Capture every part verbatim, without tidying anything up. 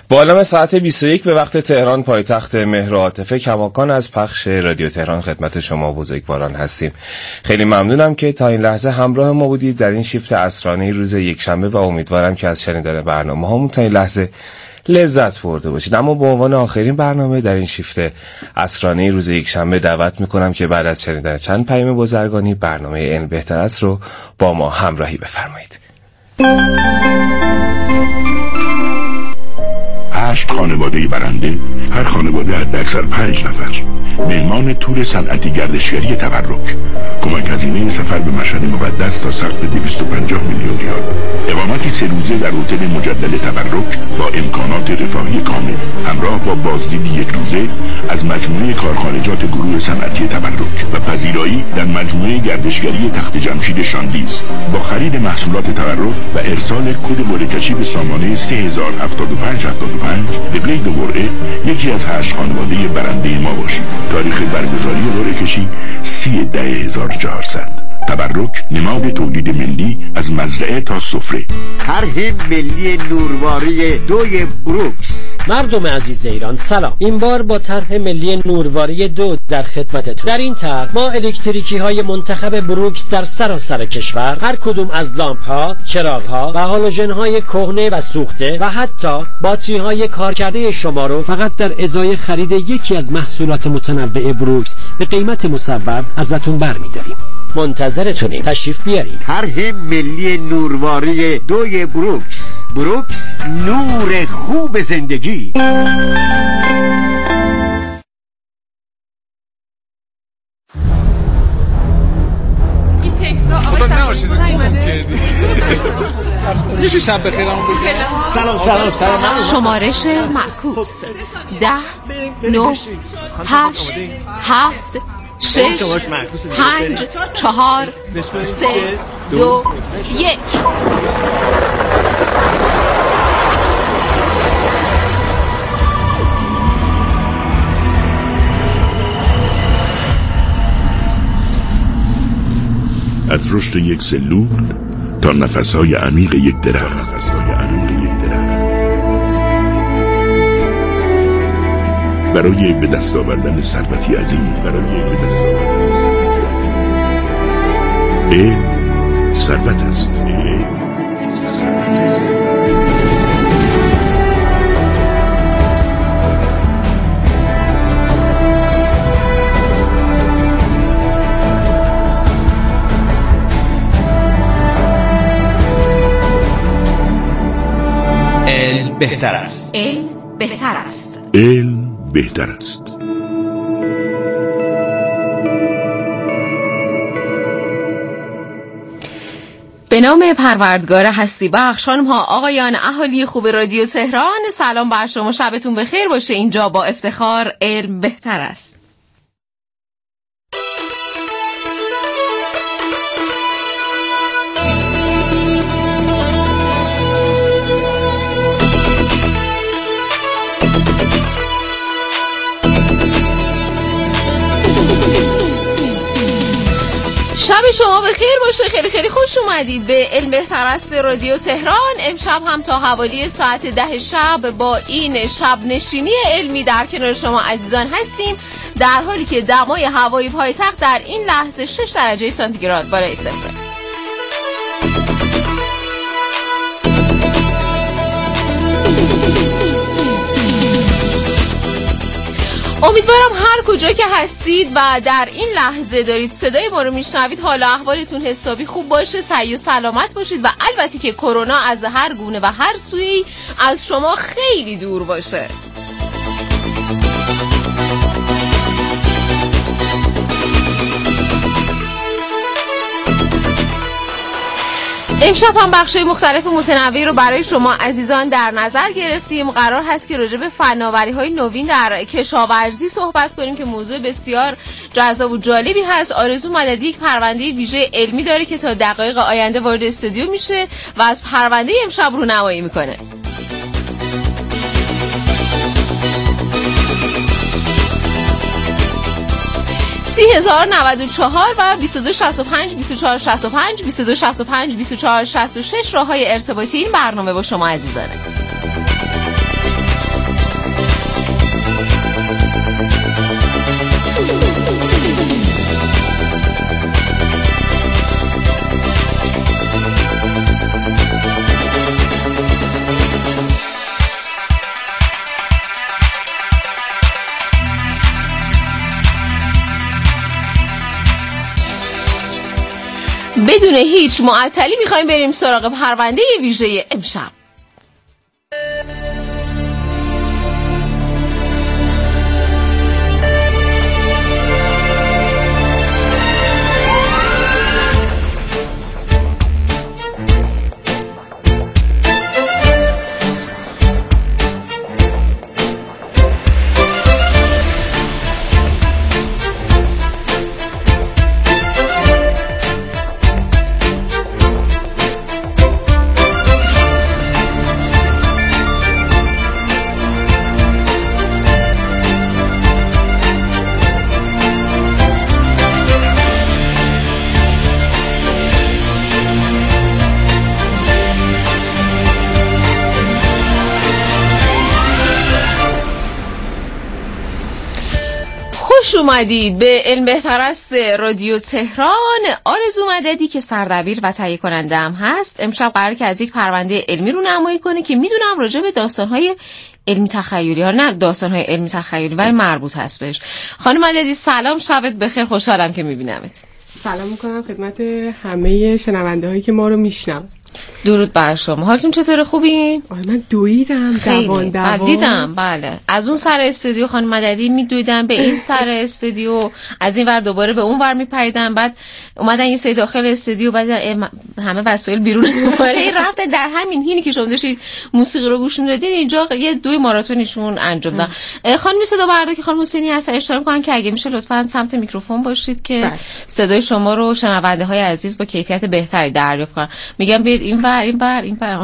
با علم ساعت بیست و یک به وقت تهران، پایتخت مهر و عاطفه کماکان از پخش رادیو تهران خدمت شما بزرگواران هستیم. خیلی ممنونم که تا این لحظه همراه ما بودید در این شیفت عصرانه روز یکشنبه و امیدوارم که از شنیدن برنامه هامون تا این لحظه لذت برده باشید. اما به عنوان آخرین برنامه در این شیفت عصرانه روز یکشنبه دعوت میکنم که بعد از شنیدن چند پیام بازرگانی برنامه علم بهتر است رو با ما همراهی بفرمایید. هشت خانواده برنده، هر خانواده حداکثر پنج نفر، مهمان تور صنعتی گردشگری تبرک، کمک هزینه سفر به مشهد مقدس تا سقف دویست و پنجاه میلیون ریال، اقامتی سه روزه در هتل مجدد تبرک با امکانات رفاهی کامل، همراه با بازدید یک روزه از مجموعه کارخانجات گروه صنعتی تبرک و پذیرایی در مجموعه گردشگری تخت جمشید شاندیز با خرید محصولات تبرک و ارسال کد قرعه‌کشی به سامانه سه هزار و هفتاد و پنج هفتاد و پنج به قید قرعه یکی از هشت خانواده برنده ما باشید. تاریخ برگزاری قرعه‌کشی سی ده هزار و چهارصد. تبرک، نماد تولید ملی از مزرعه تا سفره. طرح ملی نورواری دوی بروکس. مردم عزیز ایران سلام. این بار با طرح ملی نورواری دو در خدمتتون. در این طرح ما الکتریکی های منتخب بروکس در سراسر کشور، هر کدوم از لامپ ها، چراغ ها و هالوژن های کهنه و سوخته و حتی باتری های کارکرده شما رو فقط در ازای خرید یکی از محصولات متنوع بروکس به قیمت مصور ازتون برمی‌داریم. منتظرتونیم، تشریف بیارید. طرح ملی نورواری دوی بروکس. بروکس، نور خوب زندگی. این تکس را آقای سفاری میشه شب بخیرم بگم؟ سلام سلام سلام. شمارش معکوس ده نو هشت هفت شش پنج چهار سه دو یک. از رشد یک سلول تا نفسهای عمیق یک درخت، نفسهای عمیق یک درخت برای به دست آوردن ثروتی عظیم، برای به دست آوردن ثروتی عظیم. علم ثروت است. علم ثروت است. علم بهتر است. علم بهتر است. علم بهتر است. به نام پروردگار هستی بخش، خانم ها آقایان اهالی خوب رادیو تهران، سلام بر شما، شبتون بخیر باشه. اینجا با افتخار علم بهتر است. شب شما بخیر باشه. خیلی خیلی خوش اومدید به علم بهتر است رادیو تهران. امشب هم تا حوالی ساعت ده شب با این شب نشینی علمی در کنار شما عزیزان هستیم، در حالی که دمای هوای پایتخت در این لحظه شش درجه سانتیگراد بالای صفره. امیدوارم هر کجا که هستید و در این لحظه دارید صدای ما رو میشنوید حال و احوالتون حسابی خوب باشه، صحیح و سلامت باشید و البته که کرونا از هر گونه و هر سویی از شما خیلی دور باشه. امشب هم بخشای مختلف متنوعی رو برای شما عزیزان در نظر گرفتیم. قرار هست که راجع به فناوری‌های نوین در کشاورزی صحبت کنیم که موضوع بسیار جذاب و جالبی هست. آرزو مددی یک پرونده ویژه علمی داره که تا دقایق آینده وارد استودیو میشه و از پرونده امشب رونمایی میکنه. سی هزار و نود و چهار و بیست و دو شصت و پنج بیست و چهار شصت و پنج بیست و دو شصت و پنج بیست و چهار شصت و شش راه های ارتباطی این برنامه با شما عزیزانه. بدون هیچ معطلی میخوایم بریم سراغ پرونده ویژه امشب. خوش اومدید به علم بهتر است رادیو تهران. آرزو مددی که سردبیر و تهیه کننده هم هست امشب قراره که از یک پرونده علمی رو نمایی کنه که میدونم راجع به داستان‌های علمی تخیلی ها، نه داستان‌های علمی تخیلی ولی مربوط هست بهش. خانم مددی سلام، شبت بخیر، خوشحالم که میبینمت. سلام میکنم خدمت همه شنونده هایی که ما رو میشنون. درود بر شما. حالتون چطوره؟ خوبین؟ آره من دویدم دوان دوان دیدم. بله از اون سر استودیو خانم مددی میدویدم به این سر استودیو، از این ور دوباره به اون ور میپریدم، بعد اومدن یه سری داخل استودیو، بعد همه وسایل بیرون دوباره رفته. در همین حینی که شما داشتید موسیقی رو گوش میدادید اینجا یه دوی ماراتونیشون انجام دادن. خانم صدا بردار که خانم حسینی هستن اشاره کنن که اگه میشه لطفاً سمت میکروفون باشید که بله. صدای شما رو شنونده های عزیز با کیفیت بهتری دریافت کنن. میگم بیاید این بر این بر این بر.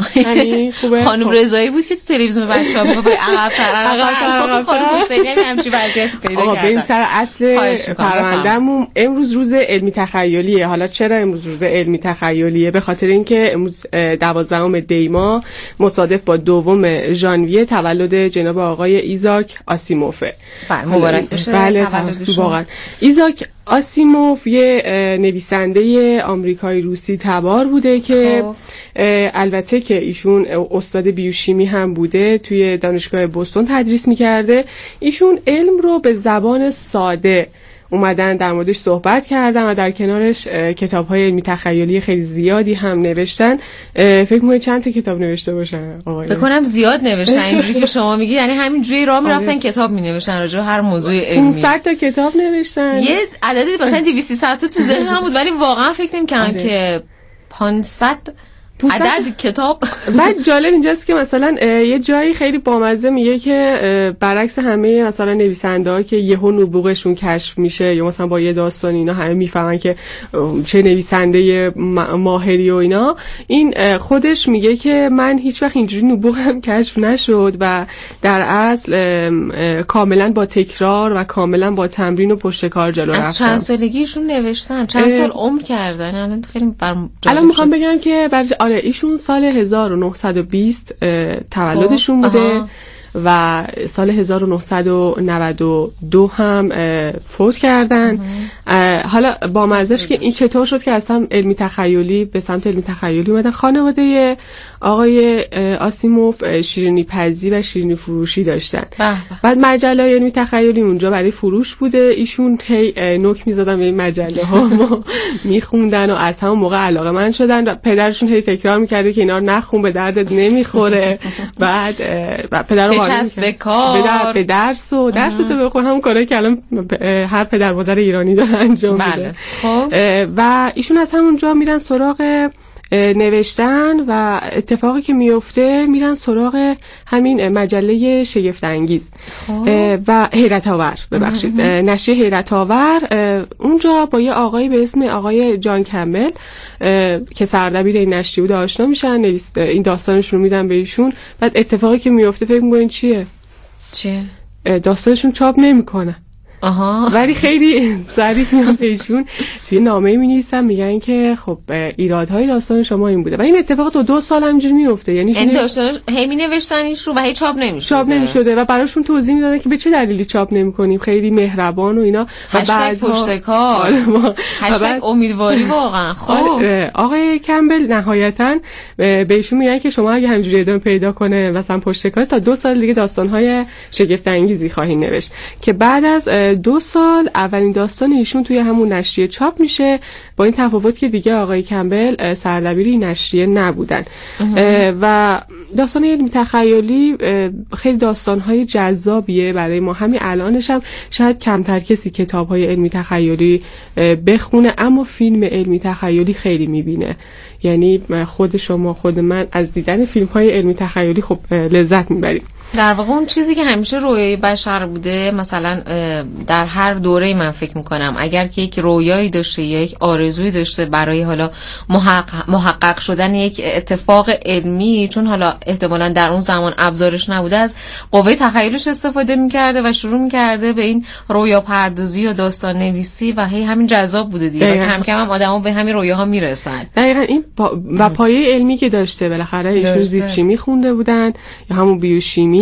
خانم رضایی بود که تو تلویزیون بچه‌ها میگفت عقب تر عقب. خانم حسینی همچین وضعیتی پیدا کردن. آقا به سر اصل پروندهمون امروز روز علمی تخیلیه. حالا چرا امروز روز علمی تخیلیه؟ به خاطر اینکه امروز دوازدهم دی ماه مصادف با دوم ژانویه تولد جناب آقای ایزاک آسیموفه. بله مبارک باشه تولدشون. واقعا ایزاک آسیموف یه نویسنده آمریکایی روسی تبار بوده که خوب. البته که ایشون استاد بیوشیمی هم بوده، توی دانشگاه بوستون تدریس میکرده. ایشون علم رو به زبان ساده اومدن در موردش صحبت کردن و در کنارش کتاب‌های علمی تخیلی خیلی زیادی هم نوشتن. فکر می‌کنم چند تا کتاب نوشته باشن آقای؟ فکر کنم زیاد نوشتن. اینجوری که شما میگی یعنی همینجوری راه میرفتن کتاب مینوشتن راجع به هر موضوع علمی. پانصد تا کتاب نوشتن. یه عددی مثلا دویست تا تو ذهنم بود ولی واقعا فکر نمی‌کردم که پانصد عدد کتاب. بعد جالب اینجاست که مثلا یه جایی خیلی بامزه میگه که برعکس همه مثلا نویسنده‌ها که یهو نبوغشون کشف میشه یا مثلا با یه داستان اینا همه میفهمن که چه نویسنده ماهری و اینا، این خودش میگه که من هیچ وقت اینجوری نبوغم کشف نشد و در اصل کاملا با تکرار و کاملا با تمرین و پشت کار جلو رفتم. از چند سالگیشون نوشتن؟ چند سال عمر کردن؟ الان خیلی برام الان میخوام بگم که بر آره ایشون سال هزار و نهصد و بیست تولدشون بوده. آها. و سال هزار و نهصد و نود و دو هم فوت کردن. حالا با مزهش که این چطور شد که اصلا علمی تخیلی به سمت علمی تخیلی اومدن. خانواده آقای آسیموف شیرینی پزی و شیرینی فروشی داشتن. بعد مجله علمی تخیلی اونجا برای فروش بوده. ایشون هی نوک میزدن به این مجله ها میخوندن و از همون موقع علاقه من شدن. پدرشون هی تکرار میکرده که اینا رو نخون به دردت نمیخوره. بعد پدر بچسب به کار به, به درس و درس تو بخون، همون کاری که الان هر پدر مادر ایرانی داره انجام میده. خب و ایشون از همونجا میرن سراغ نوشتن و اتفاقی که میفته میرن سراغ همین مجله شگفت انگیز و حیرت آور ببخشید نشریه حیرت آور. اونجا با یه آقایی به اسم آقای جان کمبل که سردبیر این نشریه بود آشنا میشن، این داستانشون رو میدن به ایشون. بعد اتفاقی که میفته فکر می‌کنین چیه؟ چیه؟ داستانشون چاپ نمیکنن. آها. ولی خیلی ظریف میاد بهشون توی نامه می‌نویسن میگن که خب ایرادهای داستان شما این بوده و این اتفاق تو دو سال همینجوری میفته. یعنی این داستان هی می‌نوشتنش رو و هی چاپ نمی‌شده. چاپ نمی‌شده و براشون توضیح میدادن که به چه دلیلی چاپ نمی‌کنیم، خیلی مهربان و اینا. و بعد پشت کار هشتگ امیدواری واقعا. خب آقای کمبل نهایتاً بهشون میگن که شما اگه همینجوری ادامه پیدا کنه مثلا پشت کار تا دو سال دیگه داستان‌های شگفت انگیزی خواهید نوشت که بعد از دو سال اولین داستان ایشون توی همون نشریه چاپ میشه، با این تفاوت که دیگه آقای کمبل سردبیر این نشریه نبودن. و داستان علمی تخیلی خیلی داستان‌های جذابیه برای ما. همین الانش هم شاید کمتر کسی کتاب‌های علمی تخیلی بخونه، اما فیلم علمی تخیلی خیلی میبینه. یعنی خود شما خود من از دیدن فیلم‌های علمی تخیلی خب لذت میبریم. در واقع اون چیزی که همیشه رویای بشر بوده، مثلا در هر دوره من فکر میکنم اگر که یک رویایی داشته یا یک آرزویی داشته برای حالا محقق, محقق شدن یک اتفاق علمی، چون حالا احتمالاً در اون زمان ابزارش نبوده، از قوه تخیلش استفاده میکرده و شروع میکرده به این رویا پردازی و داستان نویسی و هی همین جذاب بوده دیگه و کم کم هم آدما به همین رویاها میرسن. دقیقاً این پا... و پایه علمی که داشته، بالاخره ایشون زیست شیمی خونده بودن یا همون بیوشیمی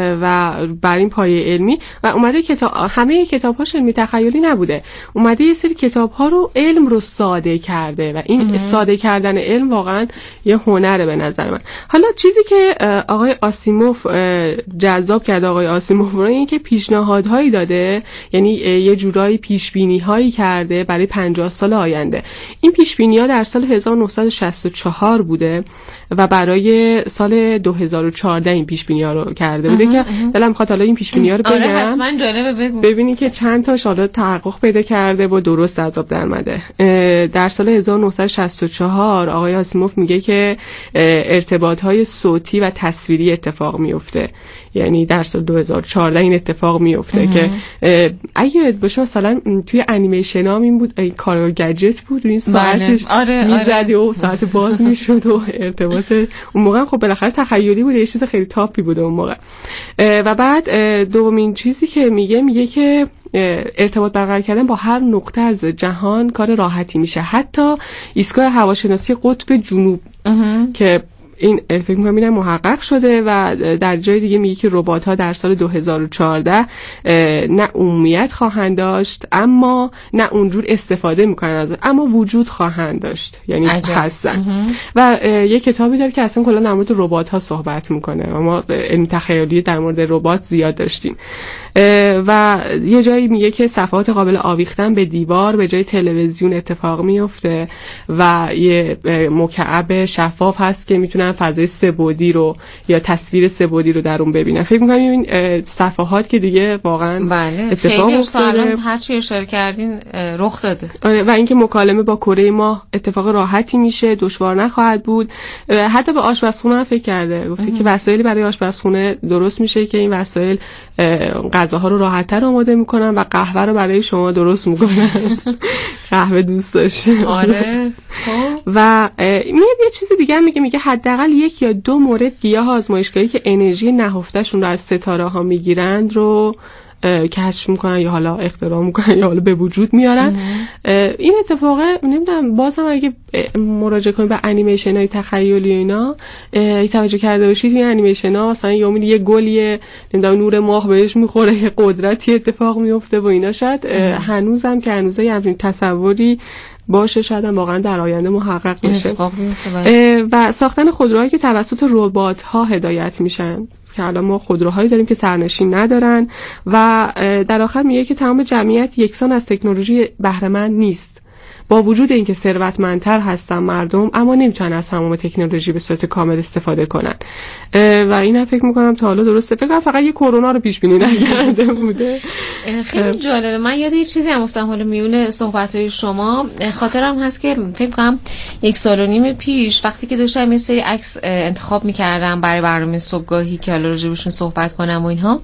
و بر این پایه علمی و اومده کتاب، همه کتاب‌هاش علمی تخیلی نبوده، اومده یه سری کتاب‌ها رو علم رو ساده کرده و این اه. ساده کردن علم واقعا یه هنره به نظر من. حالا چیزی که آقای آسیموف جذاب کرده آقای آسیموف رو این که پیشنهادهایی داده، یعنی یه جورایی پیشبینی‌هایی کرده برای پنجاه سال آینده. این پیشبینی‌ها در سال هزار و نهصد و شصت و چهار بوده و برای سال دو هزار و چهارده این پیشبینی‌ها رو کرده بوده که دلم می‌خواد حالا این پیشبینی‌ها رو بگم. آره حتما جالبه، بگو. ببینی که چند تاش حالا تحقق پیدا کرده و درست از آب در اومده. در سال هزار و نهصد و شصت و چهار آقای آسیموف میگه که ارتباط‌های صوتی و تصویری اتفاق میفته، یعنی در سال دو هزار و چهارده این اتفاق میفته که اگه باشه مثلا توی انیمیشن ها این بود، این کارگاه گجت بود این ساعتش آره، میزدی و ساعت باز میشد و ارتباط اون موقع خب بالاخره تخیلی بود، یه چیز خیلی تاپی بوده اون موقع. و بعد دومین چیزی که میگه میگه که ارتباط برقرار کردن با هر نقطه از جهان کار راحتی میشه، حتی ایستگاه هواشناسی قطب جنوب که این فکر می‌کنم اینم محقق شده و در جای دیگه میگه که ربات‌ها در سال دو هزار و چهارده نه عمومیت خواهند داشت اما نه اونجور استفاده میکنن از اما وجود خواهند داشت، یعنی هستن. و یه کتابی داره که اصلا کلا در مورد ربات‌ها صحبت میکنه و ما علمی تخیلی در مورد ربات زیاد داشتیم. و یه جایی میگه که صفحات قابل آویختن به دیوار به جای تلویزیون اتفاق میفته و یه مکعب شفاف هست که میتونن فضای سه‌بعدی رو یا تصویر سه‌بعدی رو در اون ببینن. فکر می‌کنم این صفحات که دیگه واقعا بله. اتفاق افتاده، هر چی اشاره کردین رخ داده. و اینکه مکالمه با کره ماه اتفاق راحتی میشه، دشوار نخواهد بود. حتی به آشپزخونه هم فکر کرده، گفته که وسایلی برای آشپزخونه درست میشه که این وسایل غذاها رو راحت‌تر آماده میکنن و قهوه رو برای شما درست میکنن. قهوه دوست داشته. آره. و میاد یه چیز دیگه میگه، میگه حداقل یک یا دو مورد گیاه آزمایشگاهی که انرژی نهفته‌شون رو از ستاره ها میگیرند رو کشف میکنن یا حالا اختراع میکنن یا حالا به وجود میارن. این اتفاق نمیدونم، باز هم اگه مراجعه کنید به انیمیشن های تخیلی اینا توجه کرده باشید، این انیمیشن ها مثلا یومی یه گلیه نمیدونم نور ماه بهش میخوره، یه قدرتی اتفاق میفته و اینا. شاید هنوزم که هنوزه یه همچین تصوری باشه، شاید هم واقعا در آینده محقق بشه. و ساختن خودروهایی که توسط ربات ها هدایت میشن که الان ما خودروهایی داریم که سرنشین ندارن. و در آخر میگه که تمام جمعیت یکسان از تکنولوژی بهره مند نیست، با وجود اینکه ثروتمندتر هستن مردم اما نمیتونن از تمام تکنولوژی به صورت کامل استفاده کنن. و اینا فکر میکنم تا حالا درسته، فکر کنم فقط یه کرونا رو پیش بینی نکرده بوده. خیلی جالبه. من یاد یه چیزی هم افتادم حالا میونه صحبت‌های شما، خاطرم هست که فکر کنم یک سال و نیم پیش وقتی که داشتم یه سری عکس انتخاب میکردم برای برنامه صبحگاهی که حالا راجع بهشون صحبت کنم و اینها،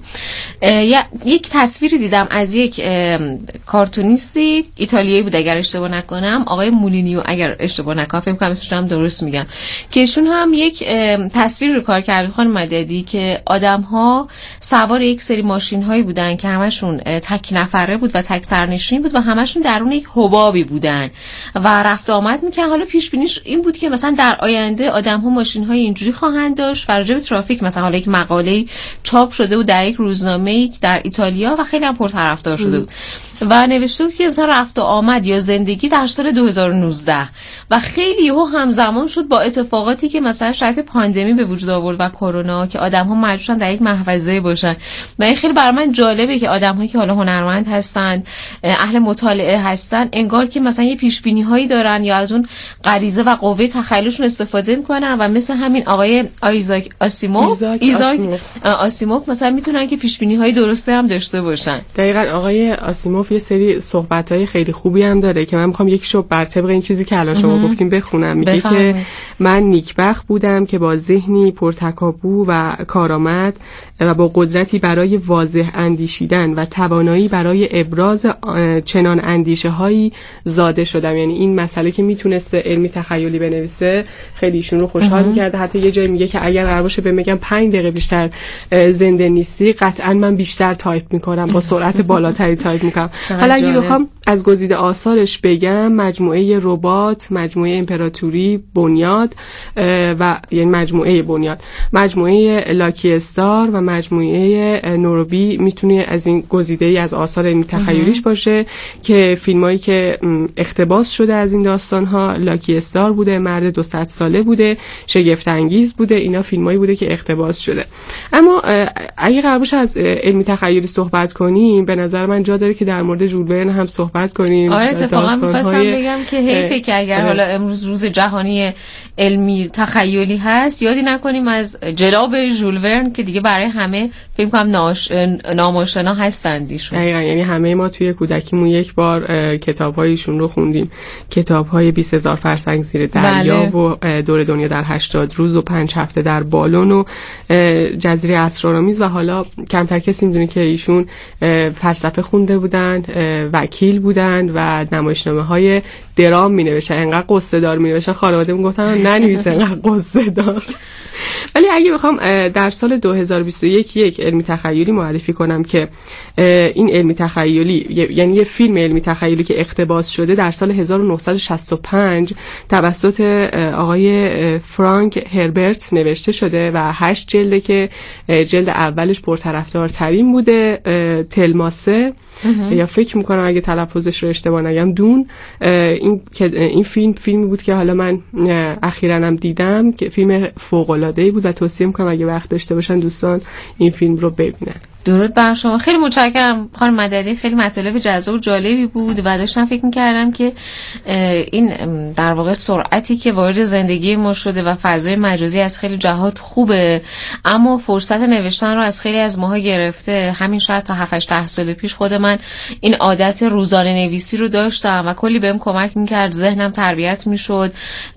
یک تصویری دیدم از یک کارتونیستی ایتالیایی بود اگر اشتباه نکنم، آقای مولینیو اگر اشتباه نکنم، فکر کنم اسمش هم درست میگم، که ایشون هم یک تصویر رو کار کرده خانم مددی که آدم‌ها سوار یک سری ماشین‌هایی بودن که همشون تک نفره بود و تک سرنشین بود و همشون درون یک حبابی بودن و رفت آمد می‌کردن. حالا پیش بینیش این بود که مثلا در آینده آدم‌ها ماشین‌های اینجوری خواهند داشت و راجع به ترافیک مثلا حالا یک مقاله چاپ شده بود در یک روزنامه‌ای در ایتالیا و خیلی هم پرطرفدار شده بود و نوشته بود که مثلا رفت و آمد یا زندگی در سال دو هزار و نوزده و خیلی ها همزمان شد با اتفاقاتی که مثلا شاید پاندمی به وجود آورد و کرونا که آدم‌ها مجبور شدن در یک محفظه باشن و این خیلی برای من جالبه که آدم‌هایی که حالا هنرمند هستن، اهل مطالعه هستن، انگار که مثلا یه پیش‌بینی‌هایی دارن یا از اون غریزه و قوه تخیلشون استفاده می‌کنن و مثل همین آقای آیزاک آسیموف ایزاک آسیموف مثلا میتونن که پیش‌بینی‌های درسته هم داشته باشن. دقیقاً آقای آسیموف یه سری صحبت‌های خیلی خوبی هم داره که من می‌خوام یکیشو بر طبق این چیزی که الان شما گفتیم بخونم. میگه که من نیکبخت بودم که با ذهنی پرتکاپو و کارآمد و با قدرتی برای واضح اندیشیدن و توانایی برای ابراز چنان اندیشه‌هایی زاده شدم. یعنی این مسئله که میتونسته علمی تخیلی بنویسه خیلی ایشون رو خوشحال می‌کرده. حتی یه جایی میگه که اگر قرار باشه بهم بگم پنج دقیقه بیشتر زنده نیستی، قطعاً من بیشتر تایپ می‌کنم، با سرعت بالاتری تایپ می‌کنم. حالا اگه بخوام از گزیده آثارش بگم، مجموعه ربات، مجموعه امپراتوری، بنیاد و یعنی مجموعه بنیاد، مجموعه لاکی استار و مجموعه نوروبی میتونه از این گزیده ای از آثار علمی تخیلیش باشه که فیلمایی که اقتباس شده از این داستان ها، لاکی استار بوده، مرد دو صد ساله بوده، شگفت انگیز بوده، اینا فیلمایی بوده که اقتباس شده. اما اگه قرار باشه از علمی تخیلی صحبت کنیم، به نظر من جا داره که در مورد ژول ورن هم صحبت کنیم. آره اتفاقا می‌خواستم بگم که حیفه که اگر حالا امروز روز جهانی علمی تخیلی هست یادی نکنیم از جناب ژول ورن که دیگه برای همه فکر کنم ناش... ناماشنا هستند ایشون. دقیقاً، یعنی همه ما توی کودکیمون یک بار کتاب‌هایشون رو خوندیم، کتاب‌های بیست هزار فرسنگ زیر دریا بله. و دور دنیا در هشتاد روز و پنج هفته در بالون و جزیره اسرارآمیز و حالا کمتر کسی می‌دونه که ایشون فلسفه خونده بودن، وکیل بودن و نمایشنامه‌های درام می‌نوشتن. انقدر قصه دار می‌نوشتن خانواده‌مون گفتن ننویس انقدر قصه دار. ولی اگه بخوام در سال دو هزار و بیست و یک یک علمی تخیلی معرفی کنم که این علمی تخیلی یعنی یه فیلم علمی تخیلی که اقتباس شده در سال هزار و نهصد و شصت و پنج توسط آقای فرانک هربرت نوشته شده و هشت جلده که جلد اولش پرطرفدارترین بوده، تلماسه یا فکر میکنم اگه تلفظش رو اشتباه نگم دون. این این فیلم فیلمی بود که حالا من اخیراً هم دیدم که فیلم فوق العاده‌ای بود و توصیه میکنم اگه وقت داشته باشن دوستان این فیلم رو ببینن. درود بر شما. خیلی متشکرم خانم مددی، خیلی مطالب جذاب و جالبی بود و داشتم فکر می‌کردم که این در واقع سرعتی که وارد زندگی ما شده و فضای مجازی از خیلی جهات خوبه، اما فرصت نوشتن رو از خیلی از ماها گرفته. همین شاید تا هفت هشت ده سال پیش خود من این عادت روزانه نویسی رو داشتم و کلی بهم کمک می‌کرد، ذهنم تربیت می‌شد،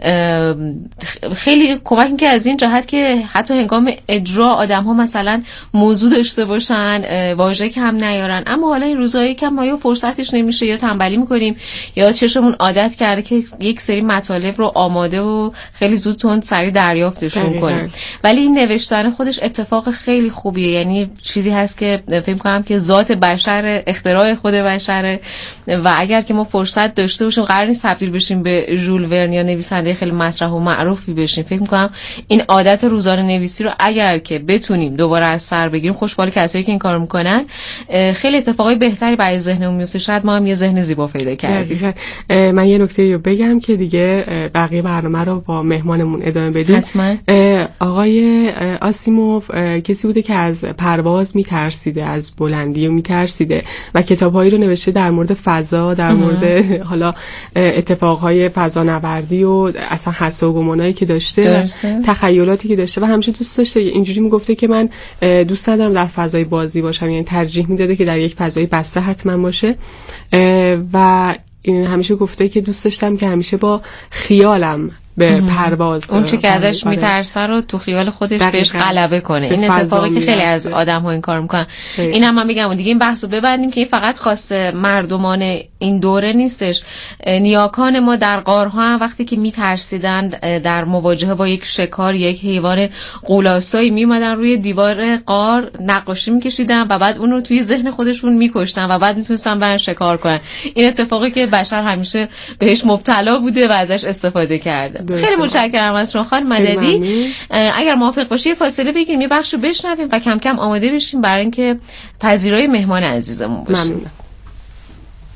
خیلی کمک می‌کرد از این جهت که حتی هنگام اجرا آدم‌ها مثلا موضوع داشته باشن، واژه کم نیارن. اما حالا این روزایی که ما یا فرصتش نمیشه یا تنبلی میکنیم یا چشمون عادت کرده که یک سری مطالب رو آماده و خیلی زود تند سریع دریافتشون کنیم. ولی این نوشتن خودش اتفاق خیلی خوبیه، یعنی چیزی هست که فکر کنم که ذات بشر، اختراع خود بشره و اگر که ما فرصت داشته باشیم قرار نیست تبدیل بشیم به ژول ورن یا نویسنده خیلی مطرح و معروفی بشیم. فکر میکنم این عادت روزانه نویسی رو اگر که بتونیم دوباره از سر بگیریم، خوشحال کسایی که این کارو میکنن، خیلی اتفاقای بهتری برای ذهنمون میفته. شاید ما هم یه ذهن زیبا پیدا کردیم. من یه نکته رو بگم که دیگه بقیه برنامه رو با مهمانمون ادامه بدیم. حتما. آقای آسیموف کسی بوده که از پرواز میترسیده، از بلندی میترسیده و کتاب‌هایی رو نوشته در مورد فضا، در مورد حالا اتفاقهای فضانوردی و اصلا حس و گمانایی که داشته و تخیلاتی که داشته و همیشه دوست داشته. اینجوری میگفته که من دوست ندارم در فضای بازی باشم، یعنی ترجیح میداده که در یک فضای بسته حتما باشه و همیشه گفته که دوست داشتم که همیشه با خیالم به پرواز اون چه که ازش میترسه رو تو خیال خودش بهش غلبه کنه. این اتفاقی که خیلی از آدم‌ها این کار میکنن. این هم من میگم دیگه این بحثو ببندیم که این فقط خاص مردمان این دوره نیستش. نیاکان ما در غارها هم وقتی که میترسیدن در مواجهه با یک شکار، یک حیوان غولاسایی، میومدن روی دیوار غار نقاشی میکشیدن و بعد اون رو توی ذهن خودشون میکشتن و بعد میتونستن برن شکار کنن. این اتفاقی که بشر همیشه بهش مبتلا بوده و ازش استفاده کرده. خیلی متشکرم از شما خانم مددی. اگر موافق باشی فاصله بگیریم، یه بخشو بشنویم و کم کم آماده بشیم برای اینکه پذیرای مهمان عزیزمون باشیم. ممنونم.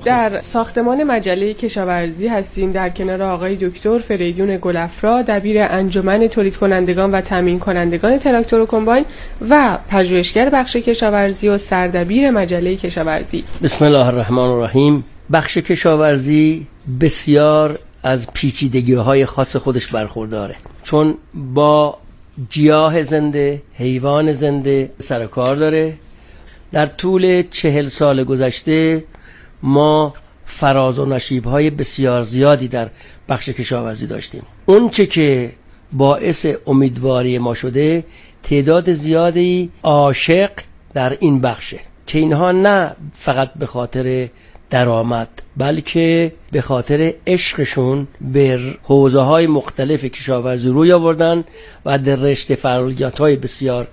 در ساختمان مجله کشاورزی هستیم در کنار آقای دکتر فریدون گلافرا، دبیر انجمن تولید کنندگان و تامین کنندگان تراکتور و کمباین و پژوهشگر بخش کشاورزی و سردبیر مجله کشاورزی. بسم الله الرحمن الرحیم. بخش کشاورزی بسیار از پیچیدگی‌های خاص خودش برخورداره، چون با گیاه زنده، حیوان زنده سر کار داره. در طول چهل سال گذشته ما فراز و نشیب‌های بسیار زیادی در بخش کشاورزی داشتیم. اون چه که باعث امیدواری ما شده تعداد زیادی عاشق در این بخشه که اینها نه فقط به خاطر درآمد بلکه به خاطر عشقشون به حوزه‌های مختلف کشاورزی روی آوردن و در رشته فعالیت‌های بسیار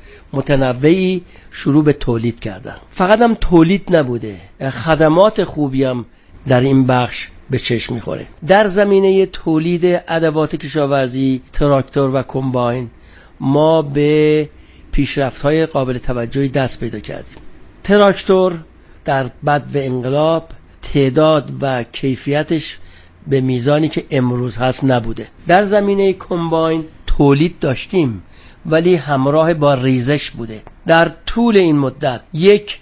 متنوعی شروع به تولید کردن. فقط هم تولید نبوده، خدمات خوبی هم در این بخش به چشم می‌خوره. در زمینه تولید ادوات کشاورزی، تراکتور و کمباین ما به پیشرفت‌های قابل توجهی دست پیدا کردیم. تراکتور در بدو انقلاب تعداد و کیفیتش به میزانی که امروز هست نبوده. در زمینه کمباین تولید داشتیم ولی همراه با ریزش بوده. در طول این مدت یک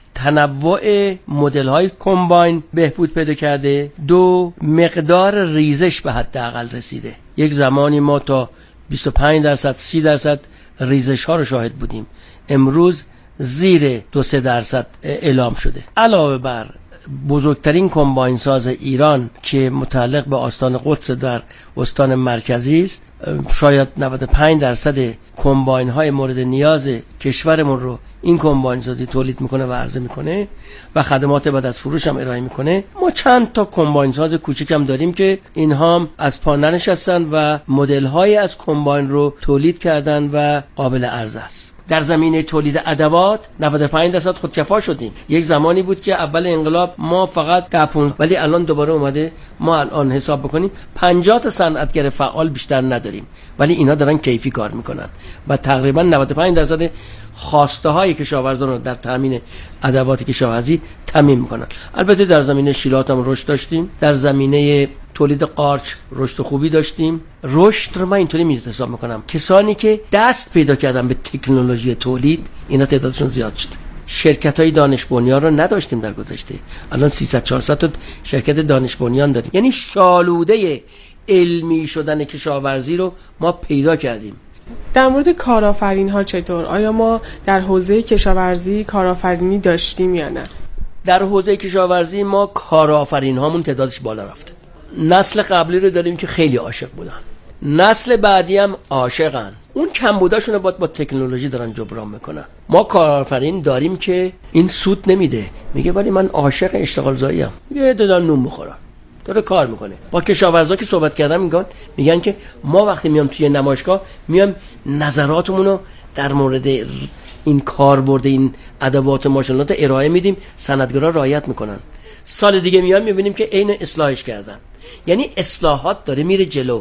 تنوع مدل های کمباین بهبود پیدا کرده، دو مقدار ریزش به حداقل رسیده. یک زمانی ما تا بیست و پنج درصد سی درصد ریزش ها رو شاهد بودیم، امروز زیر دو سه درصد اعلام شده. علاوه بر بزرگترین کمباین ساز ایران که متعلق به آستان قدس در استان مرکزی است، شاید نود و پنج درصد کمباین های مورد نیاز کشورمون رو این کمباین سازی تولید میکنه و عرضه میکنه و خدمات بعد از فروش هم ارائه میکنه. ما چند تا کمباین ساز کوچیک هم داریم که اینها هم از پا ننشستن و مدل های از کمباین رو تولید کردن و قابل عرضه است. در زمینه تولید ادوات نود و پنج درصد خودکفا شدیم. یک زمانی بود که اول انقلاب ما فقط ده پونزده، ولی الان دوباره اومده ما الان حساب بکنیم پنجاه تا صنعتگر فعال بیشتر نداریم، ولی اینا دارن کیفی کار میکنن و تقریبا نود و پنج درصد خواسته های کشاورزان رو در تامین ادوات کشاورزی تامین میکنن. البته در زمینه شیلات هم رشد داشتیم، در زمینه تولید قارچ رشد خوبی داشتیم. رشد رو من اینطوری می‌حساب حساب میکنم کسانی که دست پیدا کردن به تکنولوژی تولید اینا تعدادشون زیاد شد. شرکت‌های دانش بنیان رو نداشتیم در گذشته، الان سیصد چهارصد تا شرکت دانش بنیان داریم. یعنی شالوده علمی شدن کشاورزی رو ما پیدا کردیم. در مورد کارآفرین ها چطور؟ آیا ما در حوزه کشاورزی کارآفرینی داشتیم یا نه؟ در حوزه کشاورزی ما کارآفرین هامون تعدادش بالا رفته. نسل قبلی رو داریم که خیلی عاشق بودن، نسل بعدی هم عاشقن، اون کمبوداشون رو باید با تکنولوژی دارن جبران میکنن. ما کارآفرین داریم که این سود نمیده، میگه ولی من عاشق اشتغال زایی ام، میگه دادن نون میخورم، داره کار میکنه. با کشاورزا که صحبت کردم میگن میگن که ما وقتی میام توی نمایشگاه میام نظراتمون رو در مورد این کاربرد این ادوات ماشینالات ارائه میدیم، صنعتگرا رعایت میکنن. سال دیگه میام میبینیم که عین اصلاحش کردن. یعنی اصلاحات داره میره جلو.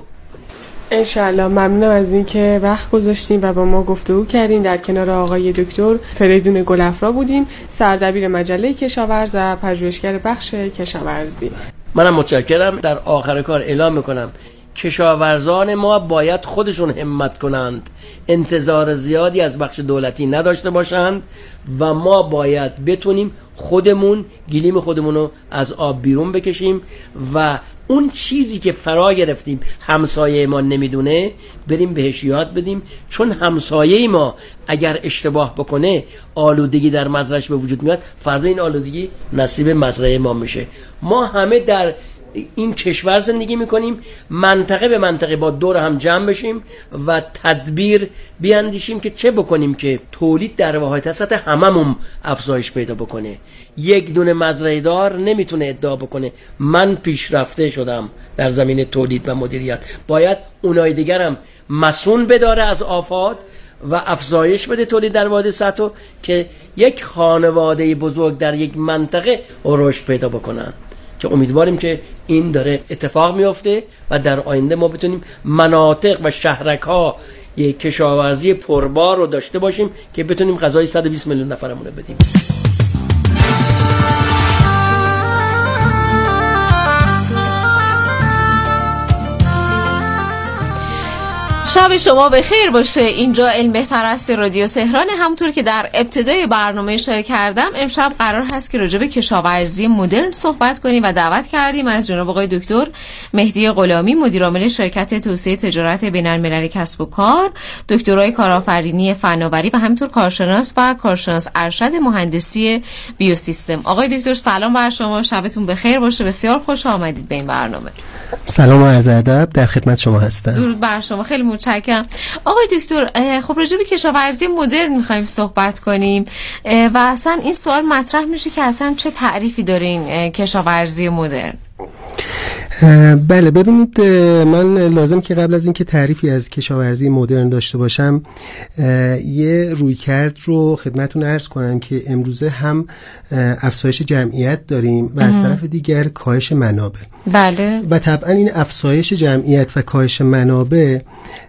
انشالله. ممنونم از این که وقت گذاشتیم و با ما گفتگو کردیم. در کنار آقای دکتر فریدون گلافرا بودیم، سردبیر مجله کشاورز و پژوهشگر بخش کشاورزی. منم متشکرم. در آخر کار اعلام میکنم کشاورزان ما باید خودشون همت کنند، انتظار زیادی از بخش دولتی نداشته باشند و ما باید بتونیم خودمون گلیم خودمون رو از آب بیرون بکشیم و اون چیزی که فرا گرفتیم همسایه ما نمیدونه بریم بهش یاد بدیم، چون همسایه ما اگر اشتباه بکنه آلودگی در مزرعش به وجود میاد، فردا این آلودگی نصیب مزرعه ما میشه. ما همه در این کشور زندگی میکنیم، منطقه به منطقه با دور هم جمع بشیم و تدبیر بیاندیشیم که چه بکنیم که تولید در واحد سطح هممون افزایش پیدا بکنه. یک دونه مزرعه دار نمیتونه ادعا بکنه من پیشرفته شدم در زمینه تولید و مدیریت. باید اونای دیگر هم مسئول بداره از آفات و افزایش بده تولید در واحد سطح که یک خانواده بزرگ در یک منطقه رشد پیدا بکنن، که امیدواریم که این داره اتفاق میفته و در آینده ما بتونیم مناطق و شهرک‌ها یک کشاورزی پربار رو داشته باشیم که بتونیم غذای صد و بیست میلیون نفرمون رو بدیم. شب شما بخیر باشه. اینجا علم بهتر است رادیو تهران. همونطور که در ابتدای برنامه اشاره کردم، امشب قرار هست که راجع به کشاورزی مدرن صحبت کنیم و دعوت کردیم از جناب آقای دکتر مهدی غلامی، مدیر عامل شرکت توسعه تجارت بین‌المللی کسب و کار، دکترای کارآفرینی فناوری و همینطور کارشناس و کارشناس ارشد مهندسی بیوسیستم. آقای دکتر سلام بر شما، شبتون بخیر باشه. بسیار خوش آمدید به این برنامه. سلام و عرض ادب، در خدمت شما هستم. درود بر شما، خیلی متشکرم. آقای دکتر، خب راجع به کشاورزی مدرن می‌خوایم صحبت کنیم و اصلا این سوال مطرح میشه که اصلا چه تعریفی دارین کشاورزی مدرن؟ بله، ببینید، من لازم که قبل از اینکه تعریفی از کشاورزی مدرن داشته باشم یه رویکرد رو خدمتتون عرض کنم که امروزه هم افزایش جمعیت داریم و از طرف دیگر کاهش منابع. بله. و طبعا این افزایش جمعیت و کاهش منابع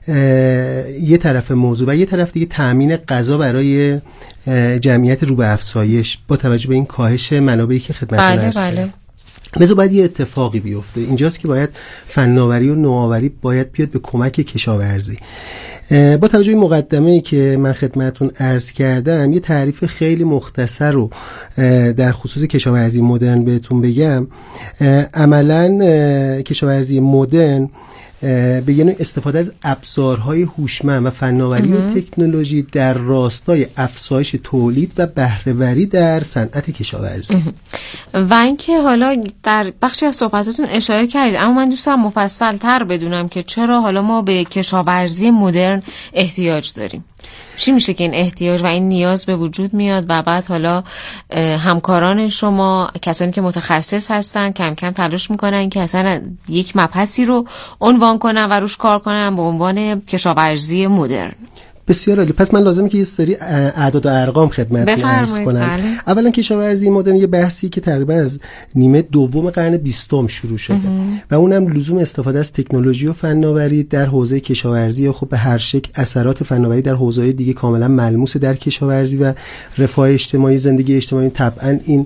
یه طرف موضوع و یه طرف دیگه تأمین غذا برای جمعیت رو به افزایش با توجه به این کاهش منابعی که خدمتتون عرض کردم. بله بله. لذا باید یه اتفاقی بیفته. اینجاست که باید فناوری و نوآوری باید بیاد به کمک کشاورزی. با توجه به مقدمه‌ای که من خدمتتون عرض کردم، یه تعریف خیلی مختصر رو در خصوص کشاورزی مدرن بهتون بگم. عملاً کشاورزی مدرن به یعنی استفاده از ابزارهای هوشمند و فناوری و تکنولوژی در راستای افزایش تولید و بهره‌وری در صنعت کشاورزی. و اینکه حالا در بخشی از صحبتاتون اشاره کردید، اما من دوست دارم مفصل تر بدونم که چرا حالا ما به کشاورزی مدرن احتیاج داریم. چی میشه که این احتیاج و این نیاز به وجود میاد و بعد حالا همکاران شما، کسانی که متخصص هستن، کم کم تلاش میکنن که اصلا یک مبحثی رو عنوان کنن و روش کار کنن به عنوان کشاورزی مدرن؟ بسیار عالی. پس من لازمه که یه سری اعداد و ارقام خدمتتون عرض کنم. بله. اولا کشاورزی مدرن یه بحثی که تقریبا از نیمه دوم قرن بیستم شروع شده و اونم لزوم استفاده از تکنولوژی و فناوری در حوزه کشاورزی و خب به هر شکل اثرات فناوری در حوزه‌های دیگه کاملا ملموس در کشاورزی و رفاه اجتماعی، زندگی اجتماعی، طبعا این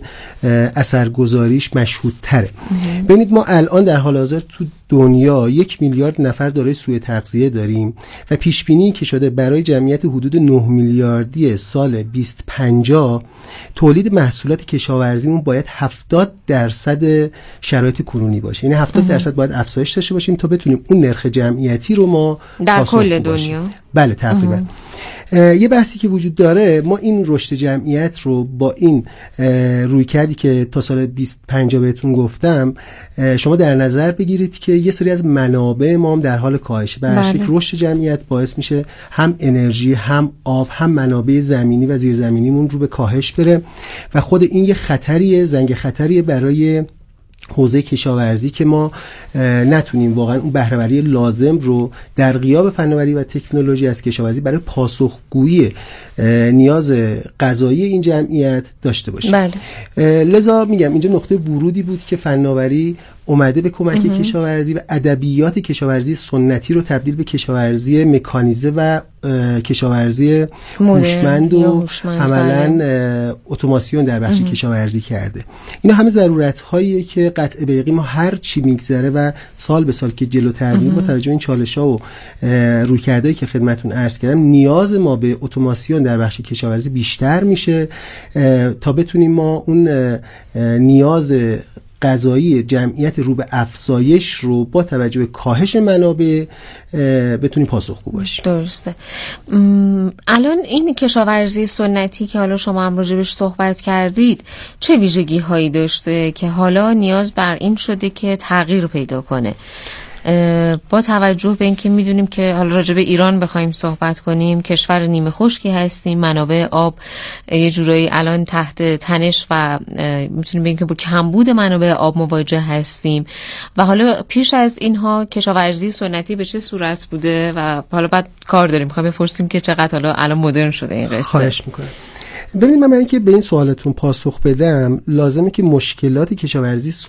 اثرگذاریش مشهودتره. ببینید، ما الان در حال حاضر تو دنیا یک میلیارد نفر دارای سوء تغذیه داریم و پیش بینی که شده برای جمعیت حدود نه میلیاردی سال بیست پنجاه تولید محصولات کشاورزیمون باید هفتاد درصد شرایط کنونی باشه. یعنی هفتاد درصد باید افزایش داشته باشیم تا بتونیم اون نرخ جمعیتی رو ما در کل دنیا. بله تقریبا. یه بحثی که وجود داره، ما این رشد جمعیت رو با این روی کردی که تا سال بیست پنجاه بهتون گفتم شما در نظر بگیرید که یه سری از منابع ما هم در حال کاهش. به هر شکل رشد جمعیت باعث میشه هم انرژی، هم آب، هم منابع زمینی و زیرزمینیمون رو به کاهش بره و خود این یه خطریه، زنگ خطریه برای حوزه کشاورزی که ما نتونیم واقعا اون بهره‌وری لازم رو در غیاب فناوری و تکنولوژی از کشاورزی برای پاسخگویی نیاز غذایی این جمعیت داشته باشیم. بله. لذا میگم اینجا نقطه ورودی بود که فناوری اومده به کمک کشاورزی و ادبیات کشاورزی سنتی رو تبدیل به کشاورزی مکانیزه و کشاورزی هوشمند و عملاً اتوماسیون در بخش کشاورزی کرده. اینا همه ضرورت هاییه که قطع به یقین ما هر چی میگذره و سال به سال که جلوتر میریم با توجه به این چالش‌ها و رویکردهایی که خدمتتون عرض کردم، نیاز ما به اتوماسیون در بخش کشاورزی بیشتر میشه تا بتونیم ما اون نیاز غذایی جمعیت رو به افزایش رو با توجه به کاهش منابع بتونیم پاسخگو باشیم. درسته. الان این کشاورزی سنتی که حالا شما هم راجبش صحبت کردید چه ویژگی هایی داشته که حالا نیاز بر این شده که تغییر پیدا کنه؟ با توجه به اینکه میدونیم که حالا راجع به ایران بخوایم صحبت کنیم، کشور نیمه خشکی هستیم، منابع آب یه جورایی الان تحت تنش و میتونیم بگیم که با کمبود منابع آب مواجه هستیم و حالا پیش از اینها کشاورزی سنتی به چه صورت بوده و حالا بعد کار داریم میخوایم بپرسیم که چقدر حالا الان مدرن شده این قصه. خواهش میکنم. ببینید، من اینکه به این سوالتون پاسخ بدم لازمه که مشکلات کشاورزی